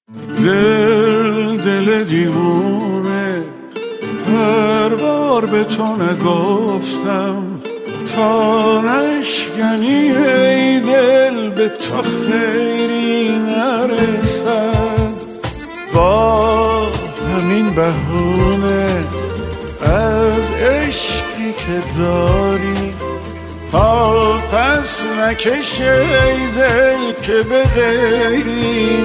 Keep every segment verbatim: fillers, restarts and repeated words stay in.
دل دل دیوونه، هر بار به تو نگفتم تا نشکنی ای دل به تو خیری نرسد. با همین بهونه از عشقی که داری پس نکش ای دل که به غیری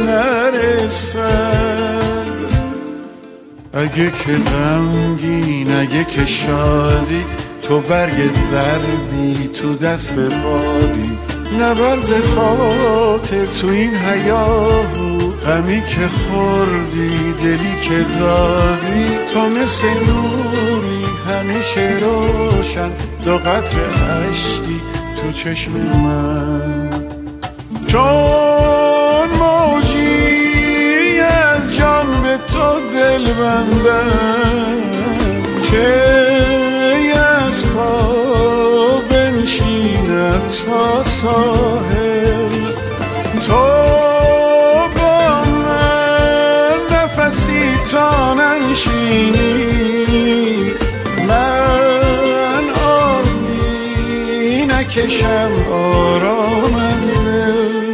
نرسد. اگه که غمگین اگه که شادی، تو برگ زردی تو دست بادی، نبر زفات تو این هیاهو، غمی که خوردی دلی که دادی، تو مثل نوری همیشه روشن، دو قطره اشکی تو چشم من. چون موجی از جان به تو دل بندم، که از پا بنشینم تا ساحل، تو با من نفسی تا ننشینی، من آبی نکشم آرام از دل.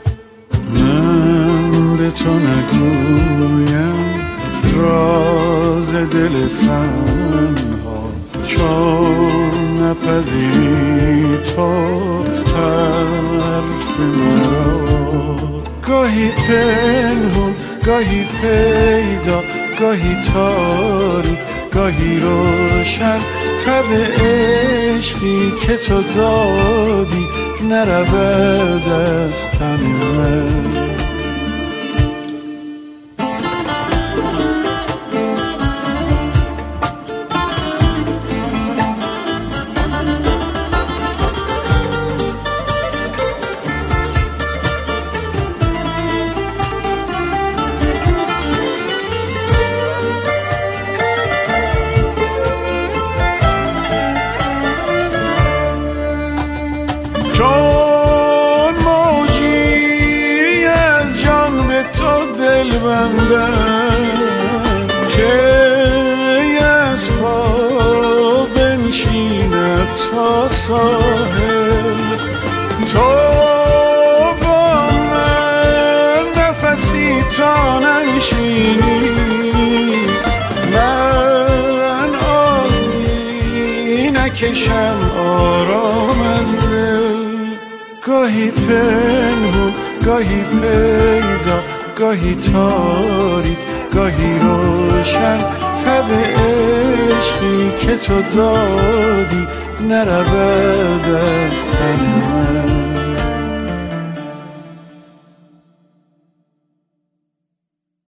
من به تو نگویم راز دل تنها، چون نپذیری تو حرف مرا. گاهی پنهون گاهی پیدا، گاهی تاریک گاهی روشن، تب عشقی که تو دادی نرود از تن من. چون موجی از جان به تو دل بندم، که از پا بنشینم تا ساحل، تو با من نفسی تا ننشینی، من آبی نکشم آرام از دل. گاهی پنهون گاهی پیدا، گاهی تاریک گاهی روشن، تب عشقی که تو دادی نرود از تن من.